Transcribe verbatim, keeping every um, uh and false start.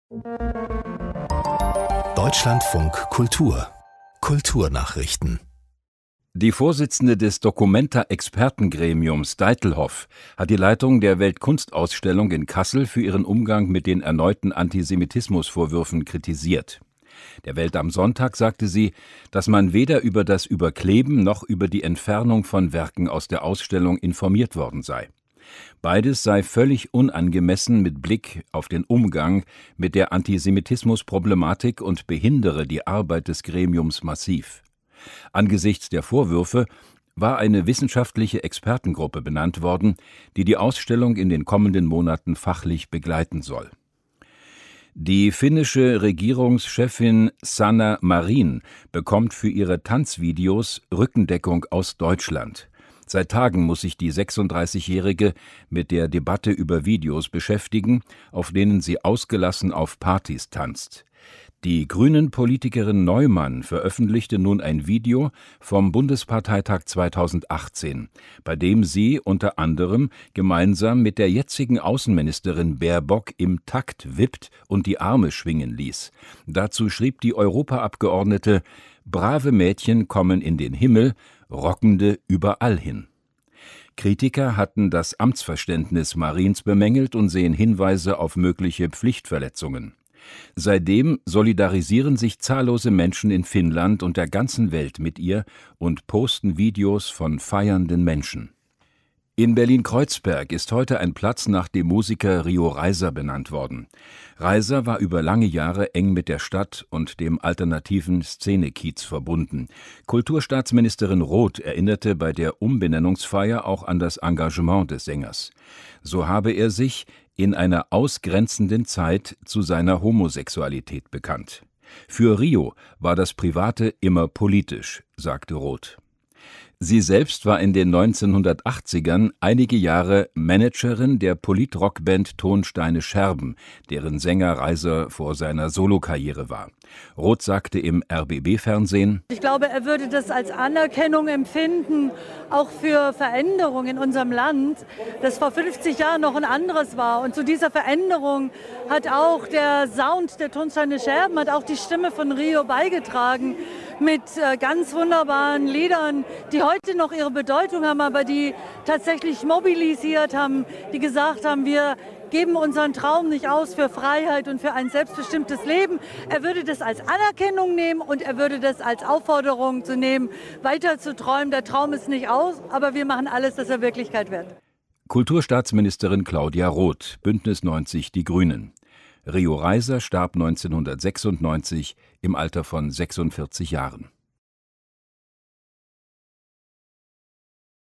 Deutschlandfunk Kultur Kulturnachrichten. Die Vorsitzende des Documenta-Expertengremiums Deitelhoff hat die Leitung der Weltkunstausstellung in Kassel für ihren Umgang mit den erneuten Antisemitismusvorwürfen kritisiert. Der Welt am Sonntag sagte sie, dass man weder über das Überkleben noch über die Entfernung von Werken aus der Ausstellung informiert worden sei. Beides sei völlig unangemessen mit Blick auf den Umgang mit der Antisemitismusproblematik und behindere die Arbeit des Gremiums massiv. Angesichts der Vorwürfe war eine wissenschaftliche Expertengruppe benannt worden, die die Ausstellung in den kommenden Monaten fachlich begleiten soll. Die finnische Regierungschefin Sanna Marin bekommt für ihre Tanzvideos Rückendeckung aus Deutschland. Seit Tagen muss sich die sechsunddreißigjährige mit der Debatte über Videos beschäftigen, auf denen sie ausgelassen auf Partys tanzt. Die Grünen-Politikerin Neumann veröffentlichte nun ein Video vom Bundesparteitag zweitausendachtzehn, bei dem sie unter anderem gemeinsam mit der jetzigen Außenministerin Baerbock im Takt wippt und die Arme schwingen ließ. Dazu schrieb die Europaabgeordnete: »Brave Mädchen kommen in den Himmel, Rockende überall hin.« Kritiker hatten das Amtsverständnis Marins bemängelt und sehen Hinweise auf mögliche Pflichtverletzungen. Seitdem solidarisieren sich zahllose Menschen in Finnland und der ganzen Welt mit ihr und posten Videos von feiernden Menschen. In Berlin-Kreuzberg ist heute ein Platz nach dem Musiker Rio Reiser benannt worden. Reiser war über lange Jahre eng mit der Stadt und dem alternativen Szene-Kiez verbunden. Kulturstaatsministerin Roth erinnerte bei der Umbenennungsfeier auch an das Engagement des Sängers. So habe er sich in einer ausgrenzenden Zeit zu seiner Homosexualität bekannt. Für Rio war das Private immer politisch, sagte Roth. Sie selbst war in den neunzehnhundertachtzigern einige Jahre Managerin der Politrockband Tonsteine Scherben, deren Sänger Reiser vor seiner Solokarriere war. Roth sagte im R B B-Fernsehen: Ich glaube, er würde das als Anerkennung empfinden, auch für Veränderungen in unserem Land, das vor fünfzig Jahren noch ein anderes war. Und zu dieser Veränderung hat auch der Sound der Tonsteine Scherben, hat auch die Stimme von Rio beigetragen, mit äh, ganz wunderbaren Liedern, die heute noch ihre Bedeutung haben, aber die tatsächlich mobilisiert haben, die gesagt haben, wir geben unseren Traum nicht aus für Freiheit und für ein selbstbestimmtes Leben. Er würde das als Anerkennung nehmen und er würde das als Aufforderung zu nehmen, weiter zu träumen. Der Traum ist nicht aus, aber wir machen alles, dass er Wirklichkeit wird. Kulturstaatsministerin Claudia Roth, Bündnis neunzig Die Grünen. Rio Reiser starb neunzehnhundertsechsundneunzig im Alter von sechsundvierzig Jahren.